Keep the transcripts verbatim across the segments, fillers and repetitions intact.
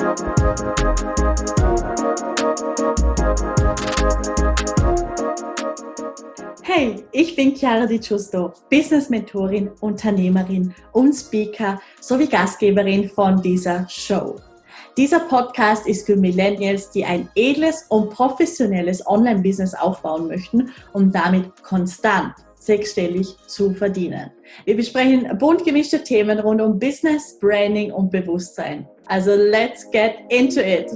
Hey, ich bin Chiara Di Giusto, Business-Mentorin, Unternehmerin und Speaker sowie Gastgeberin von dieser Show. Dieser Podcast ist für Millennials, die ein edles und professionelles Online-Business aufbauen möchten, um damit konstant sechsstellig zu verdienen. Wir besprechen bunt gemischte Themen rund um Business, Branding und Bewusstsein. Also let's get into it!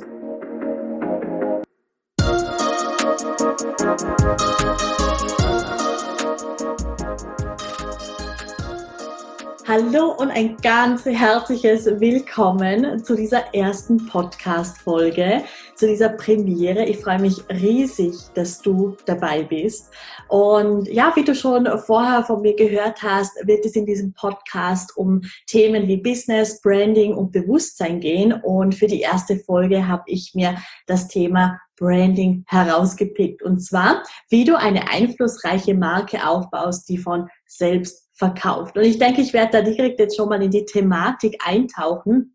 Hallo und ein ganz herzliches Willkommen zu dieser ersten Podcast-Folge, zu dieser Premiere. Ich freue mich riesig, dass du dabei bist. Und ja, wie du schon vorher von mir gehört hast, wird es in diesem Podcast um Themen wie Business, Branding und Bewusstsein gehen. Und für die erste Folge habe ich mir das Thema Branding herausgepickt. Und zwar, wie du eine einflussreiche Marke aufbaust, die von selbst verkauft. Und ich denke, ich werde da direkt jetzt schon mal in die Thematik eintauchen,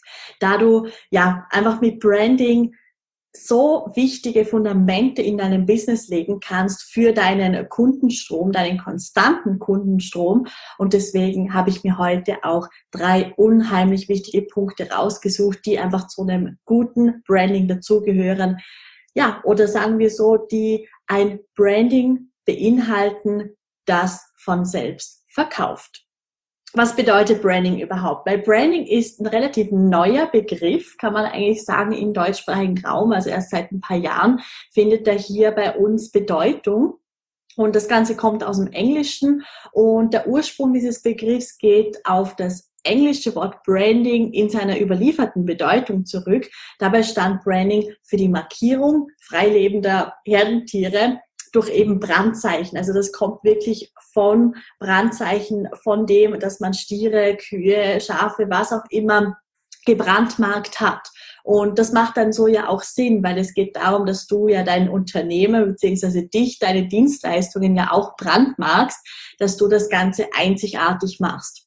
da du ja einfach mit Branding so wichtige Fundamente in deinem Business legen kannst für deinen Kundenstrom, deinen konstanten Kundenstrom. Und deswegen habe ich mir heute auch drei unheimlich wichtige Punkte rausgesucht, die einfach zu einem guten Branding dazugehören. Ja, oder sagen wir so, die ein Branding beinhalten, das von selbst verkauft. Was bedeutet Branding überhaupt? Weil Branding ist ein relativ neuer Begriff, kann man eigentlich sagen, im deutschsprachigen Raum. Also erst seit ein paar Jahren findet er hier bei uns Bedeutung. Und das Ganze kommt aus dem Englischen. Und der Ursprung dieses Begriffs geht auf das englische Wort Branding in seiner überlieferten Bedeutung zurück. Dabei stand Branding für die Markierung freilebender Herdentiere durch eben Brandzeichen. Also das kommt wirklich von Brandzeichen, von dem, dass man Stiere, Kühe, Schafe, was auch immer gebrandmarkt hat. Und das macht dann so ja auch Sinn, weil es geht darum, dass du ja dein Unternehmen bzw. dich, deine Dienstleistungen ja auch brandmarkst, dass du das Ganze einzigartig machst.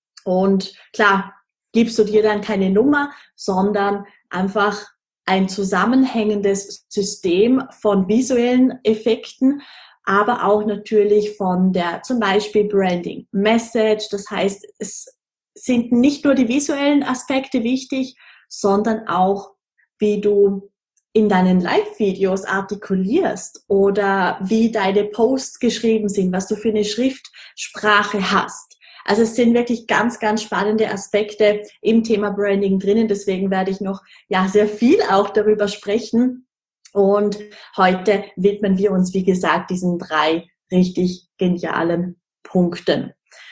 Und klar, gibst du dir dann keine Nummer, sondern einfach ein zusammenhängendes System von visuellen Effekten, aber auch natürlich von der zum Beispiel Branding Message. Das heißt, es sind nicht nur die visuellen Aspekte wichtig, sondern auch, wie du in deinen Live-Videos artikulierst oder wie deine Posts geschrieben sind, was du für eine Schriftsprache hast. Also es sind wirklich ganz, ganz spannende Aspekte im Thema Branding drinnen. Deswegen werde ich noch ja sehr viel auch darüber sprechen. Und heute widmen wir uns, wie gesagt, diesen drei richtig genialen Punkten.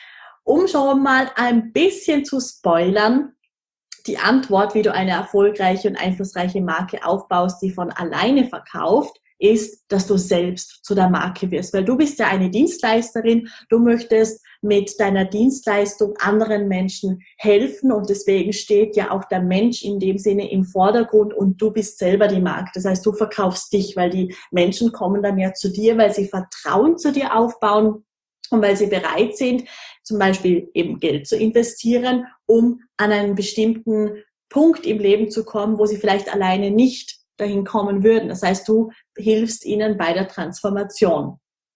Um schon mal ein bisschen zu spoilern, die Antwort, wie du eine erfolgreiche und einflussreiche Marke aufbaust, die von alleine verkauft, ist, dass du selbst zu der Marke wirst. Weil du bist ja eine Dienstleisterin, du möchtest mit deiner Dienstleistung anderen Menschen helfen und deswegen steht ja auch der Mensch in dem Sinne im Vordergrund und du bist selber die Marke. Das heißt, du verkaufst dich, weil die Menschen kommen dann ja zu dir, weil sie Vertrauen zu dir aufbauen und weil sie bereit sind, zum Beispiel eben Geld zu investieren, um an einen bestimmten Punkt im Leben zu kommen, wo sie vielleicht alleine nicht dahin kommen würden. Das heißt, du hilfst ihnen bei der Transformation.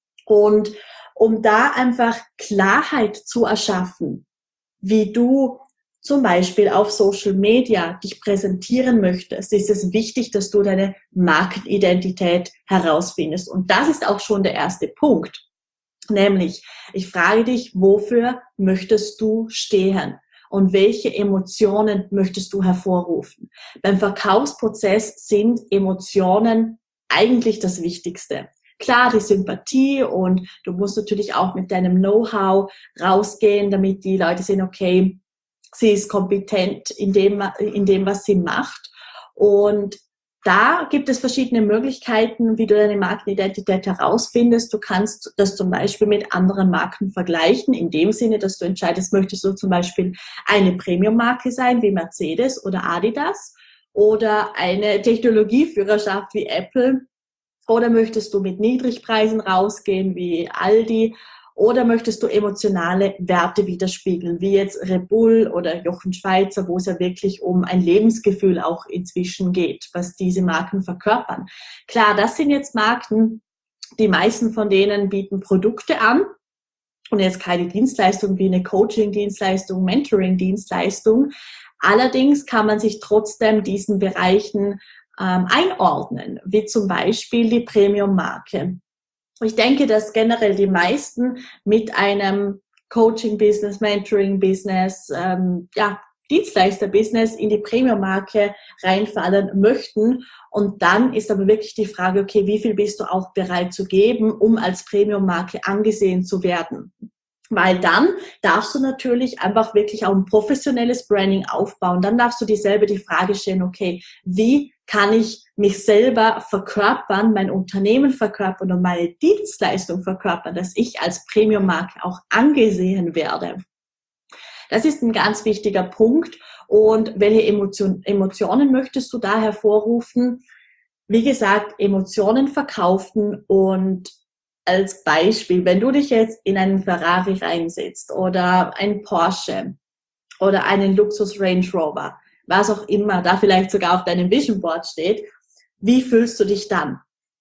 Und um da einfach Klarheit zu erschaffen, wie du zum Beispiel auf Social Media dich präsentieren möchtest, ist es wichtig, dass du deine Markenidentität herausfindest. Und das ist auch schon der erste Punkt. Nämlich, ich frage dich, wofür möchtest du stehen? Und welche Emotionen möchtest du hervorrufen? Beim Verkaufsprozess sind Emotionen eigentlich das Wichtigste. Klar, die Sympathie und du musst natürlich auch mit deinem Know-how rausgehen, damit die Leute sehen, okay, sie ist kompetent in dem, in dem, was sie macht. Und da gibt es verschiedene Möglichkeiten, wie du deine Markenidentität herausfindest. Du kannst das zum Beispiel mit anderen Marken vergleichen, in dem Sinne, dass du entscheidest, möchtest du zum Beispiel eine Premium-Marke sein, wie Mercedes oder Adidas, oder eine Technologieführerschaft wie Apple, oder möchtest du mit Niedrigpreisen rausgehen, wie Aldi, Oder möchtest du emotionale Werte widerspiegeln, wie jetzt Red Bull oder Jochen Schweizer, wo es ja wirklich um ein Lebensgefühl auch inzwischen geht, was diese Marken verkörpern. Klar, das sind jetzt Marken, die meisten von denen bieten Produkte an und jetzt keine Dienstleistung wie eine Coaching-Dienstleistung, Mentoring-Dienstleistung. Allerdings kann man sich trotzdem diesen Bereichen ähm, einordnen, wie zum Beispiel die Premium-Marke. Ich denke, dass generell die meisten mit einem Coaching-Business, Mentoring-Business, ähm, ja, Dienstleister-Business in die Premium-Marke reinfallen möchten. Und dann ist aber wirklich die Frage, okay, wie viel bist du auch bereit zu geben, um als Premium-Marke angesehen zu werden? Weil dann darfst du natürlich einfach wirklich auch ein professionelles Branding aufbauen. Dann darfst du dir selber die Frage stellen, okay, wie kann ich mich selber verkörpern, mein Unternehmen verkörpern und meine Dienstleistung verkörpern, dass ich als Premium-Marke auch angesehen werde. Das ist ein ganz wichtiger Punkt. Und welche Emotion, Emotionen möchtest du da hervorrufen? Wie gesagt, Emotionen verkaufen. Und als Beispiel, wenn du dich jetzt in einen Ferrari reinsetzt oder einen Porsche oder einen Luxus Range Rover, was auch immer da vielleicht sogar auf deinem Vision Board steht, wie fühlst du dich dann?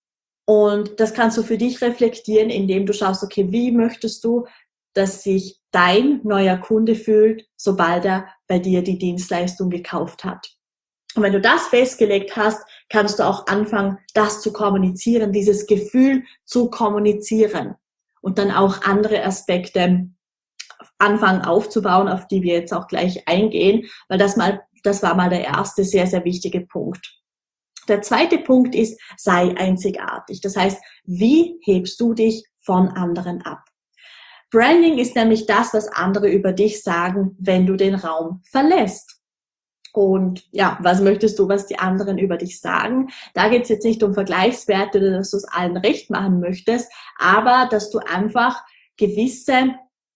Und das kannst du für dich reflektieren, indem du schaust, okay, wie möchtest du, dass sich dein neuer Kunde fühlt, sobald er bei dir die Dienstleistung gekauft hat. Und wenn du das festgelegt hast, kannst du auch anfangen, das zu kommunizieren, dieses Gefühl zu kommunizieren und dann auch andere Aspekte anfangen aufzubauen, auf die wir jetzt auch gleich eingehen, weil das mal, das war mal der erste sehr, sehr wichtige Punkt. Der zweite Punkt ist, sei einzigartig. Das heißt, wie hebst du dich von anderen ab? Branding ist nämlich das, was andere über dich sagen, wenn du den Raum verlässt. Und ja, was möchtest du, was die anderen über dich sagen? Da geht es jetzt nicht um Vergleichswerte oder dass du es allen recht machen möchtest, aber dass du einfach gewisse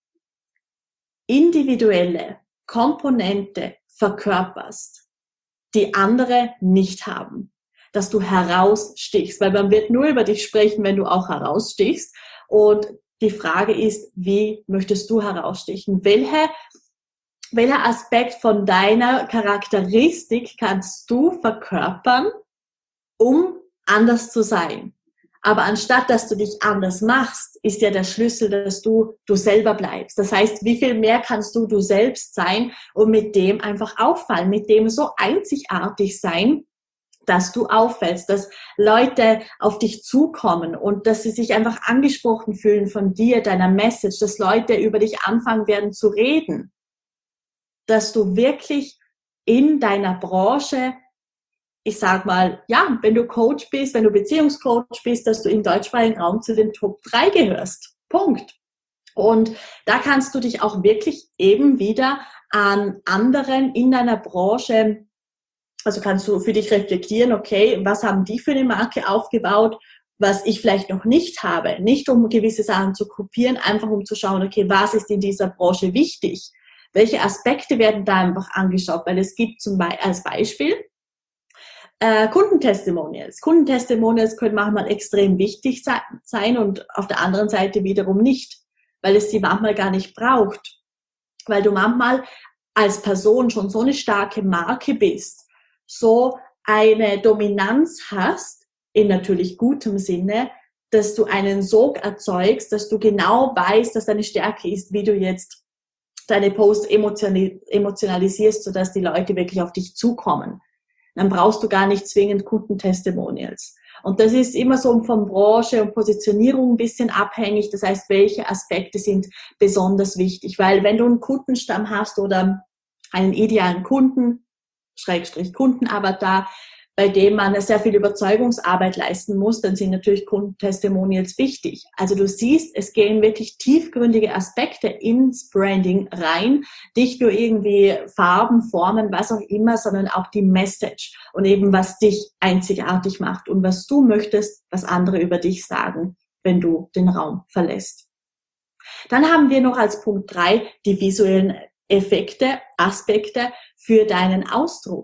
individuelle Komponente verkörperst, die andere nicht haben. Dass du herausstichst, weil man wird nur über dich sprechen, wenn du auch herausstichst. Und die Frage ist, wie möchtest du herausstechen? Welche Welcher Aspekt von deiner Charakteristik kannst du verkörpern, um anders zu sein? Aber anstatt, dass du dich anders machst, ist ja der Schlüssel, dass du du selber bleibst. Das heißt, wie viel mehr kannst du du selbst sein und mit dem einfach auffallen, mit dem so einzigartig sein, dass du auffällst, dass Leute auf dich zukommen und dass sie sich einfach angesprochen fühlen von dir, deiner Message, dass Leute über dich anfangen werden zu reden. Dass du wirklich in deiner Branche, ich sag mal, ja, wenn du Coach bist, wenn du Beziehungscoach bist, dass du im deutschsprachigen Raum zu den Top drei gehörst. Punkt. Und da kannst du dich auch wirklich eben wieder an anderen in deiner Branche, also kannst du für dich reflektieren, okay, was haben die für eine Marke aufgebaut, was ich vielleicht noch nicht habe. Nicht um gewisse Sachen zu kopieren, einfach um zu schauen, okay, was ist in dieser Branche wichtig? Welche Aspekte werden da einfach angeschaut? Weil es gibt zum Beispiel als Beispiel äh, Kundentestimonials. Kundentestimonials können manchmal extrem wichtig sein und auf der anderen Seite wiederum nicht, weil es die manchmal gar nicht braucht. Weil du manchmal als Person schon so eine starke Marke bist, so eine Dominanz hast, in natürlich gutem Sinne, dass du einen Sog erzeugst, dass du genau weißt, dass deine Stärke ist, wie du jetzt deine Posts emotionalisierst, sodass die Leute wirklich auf dich zukommen. Dann brauchst du gar nicht zwingend Kundentestimonials. Und das ist immer so von Branche und Positionierung ein bisschen abhängig. Das heißt, welche Aspekte sind besonders wichtig? Weil wenn du einen Kundenstamm hast oder einen idealen Kunden, Schrägstrich Kundenavatar, bei dem man sehr viel Überzeugungsarbeit leisten muss, dann sind natürlich Kundentestimonials wichtig. Also du siehst, es gehen wirklich tiefgründige Aspekte ins Branding rein, nicht nur irgendwie Farben, Formen, was auch immer, sondern auch die Message und eben was dich einzigartig macht und was du möchtest, was andere über dich sagen, wenn du den Raum verlässt. Dann haben wir noch als Punkt drei die visuellen Effekte, Aspekte für deinen Ausdruck.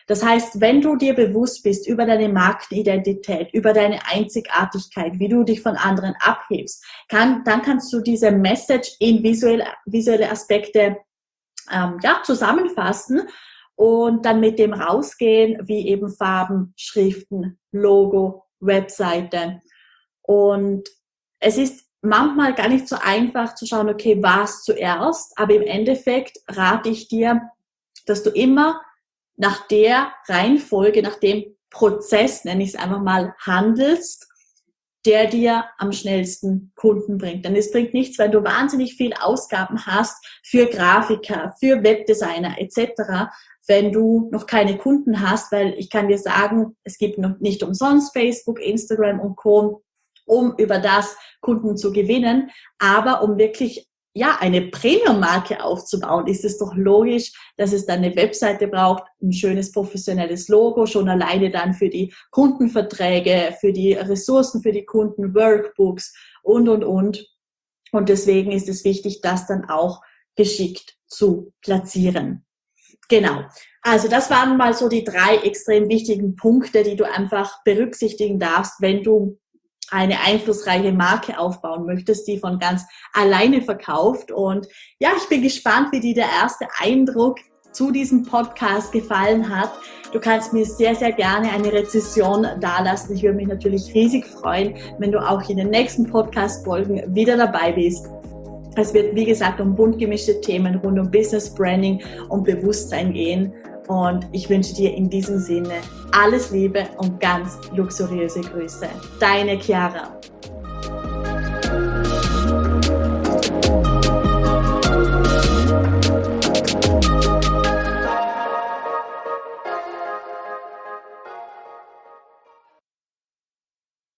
Das heißt, wenn du dir bewusst bist über deine Markenidentität, über deine Einzigartigkeit, wie du dich von anderen abhebst, kann, dann kannst du diese Message in visuelle, visuelle Aspekte ähm, ja, zusammenfassen und dann mit dem rausgehen, wie eben Farben, Schriften, Logo, Webseite. Und es ist manchmal gar nicht so einfach zu schauen, okay, was zuerst, aber im Endeffekt rate ich dir, dass du immer nach der Reihenfolge, nach dem Prozess, nenne ich es einfach mal, handelst, der dir am schnellsten Kunden bringt. Denn es bringt nichts, wenn du wahnsinnig viel Ausgaben hast für Grafiker, für Webdesigner et cetera, wenn du noch keine Kunden hast, weil ich kann dir sagen, es gibt noch nicht umsonst Facebook, Instagram und Co., um über das Kunden zu gewinnen, aber um wirklich ja, eine Premium-Marke aufzubauen, ist es doch logisch, dass es dann eine Webseite braucht, ein schönes professionelles Logo, schon alleine dann für die Kundenverträge, für die Ressourcen für die Kunden, Workbooks und, und, und. Und deswegen ist es wichtig, das dann auch geschickt zu platzieren. Genau. Also das waren mal so die drei extrem wichtigen Punkte, die du einfach berücksichtigen darfst, wenn du eine einflussreiche Marke aufbauen möchtest, die von ganz alleine verkauft. Und ja, ich bin gespannt, wie dir der erste Eindruck zu diesem Podcast gefallen hat. Du kannst mir sehr, sehr gerne eine Rezession dalassen. Ich würde mich natürlich riesig freuen, wenn du auch in den nächsten Podcast-Folgen wieder dabei bist. Es wird, wie gesagt, um bunt gemischte Themen rund um Business Branding und Bewusstsein gehen. Und ich wünsche dir in diesem Sinne alles Liebe und ganz luxuriöse Grüße. Deine Chiara.